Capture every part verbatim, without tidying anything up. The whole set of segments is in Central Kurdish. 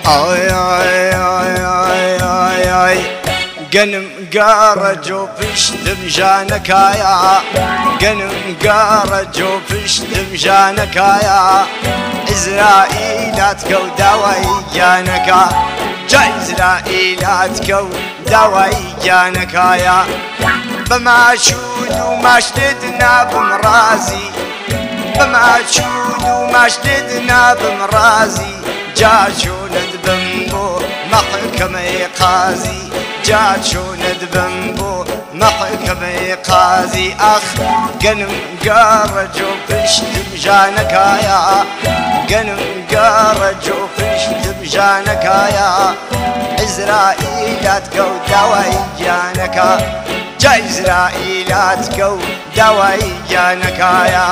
آی آی آی آی آی آی گەنم گارە جۆ پشتم ژانەکایە گەنم گارە جۆ پشتم ژانەکایە ئیزرائیلات کەوت داوای گیانەکە جا ئیزرائیلات کەوت داوای گیانەکایە بە ماچود و ماشتت نابم ڕازی بە ماچود و ماشتت نابم ڕازی جا چۆنت بم بۆ مەحکەمەی قازی جا چۆنت بم بۆ مەحکەمەی قازی ئەخ گەنم گارە جۆ پشتم ژانەکایە گەنم گارە جۆ پشتم ژانەکایە ئیزرائیلات کەوت داوای گیانەکە جا ئیزرائیلات کەوت داوای گیانەکایە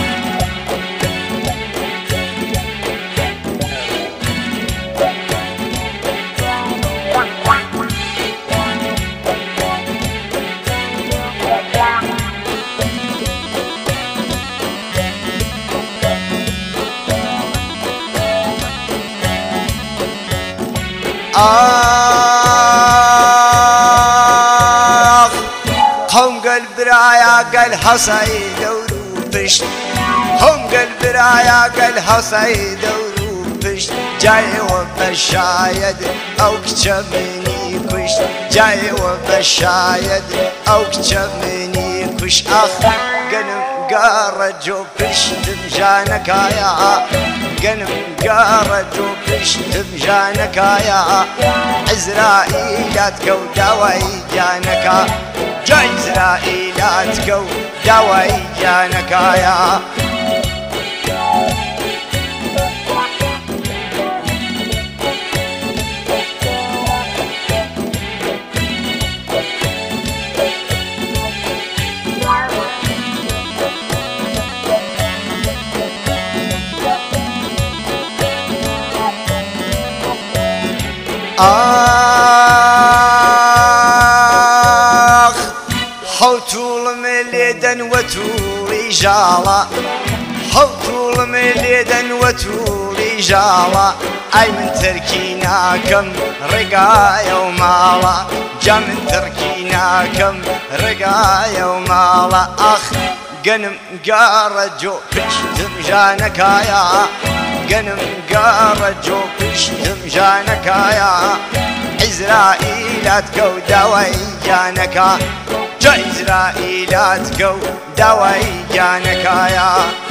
آخ قوم قل برايا قل حصي دورو بشت قوم قل برايا قل حصي دورو بشت جاي وبشايد او كشمني كش جاي وبشايد او كشمني كش اخ قنم قارة جو بشتم ژانەکایە گەنم گارە جۆ پشتم ژانەکایە ئیزرائیلات کەوت داوای گیانەکە جا ئیزرائیلات کەوت داوای گیانەکایە آخ حوتوڵم لێدەن وەتوڵی ژاڵە حوتوڵم لێدەن وەتوڵی ژاڵە ئای من تەرکی ناکەم ڕێگایە و ماڵە جا من تەرکی ناکەم ڕێگایە و ماڵە ئەخ گەنم گارە جۆ پشتم ژانەکایە گەنم گارە جۆ پشتم ژانەکایە ئیزرائیلات کەوت داوای گیانەکە جا ئیزرائیلات کەوت داوای گیانەکایە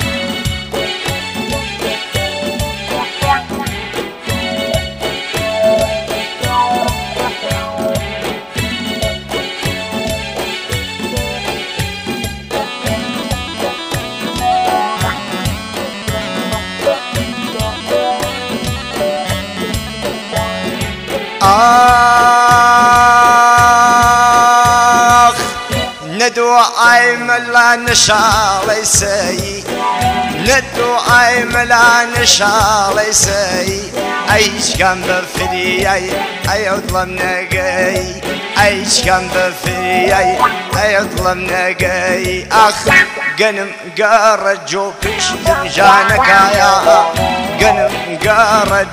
آخ ندوعای مەلا نشاڵەی سەیی ندوعای مەلا نشاڵەی سەیی ئەی هیچکەم بەفریای ئەیە دڵم نەگەی ئەی هیچکەم بەفریای ئەیە دڵم نەگەی ئەخ گەنم گارە جۆ پشتم ژانەکایە گەنم گارە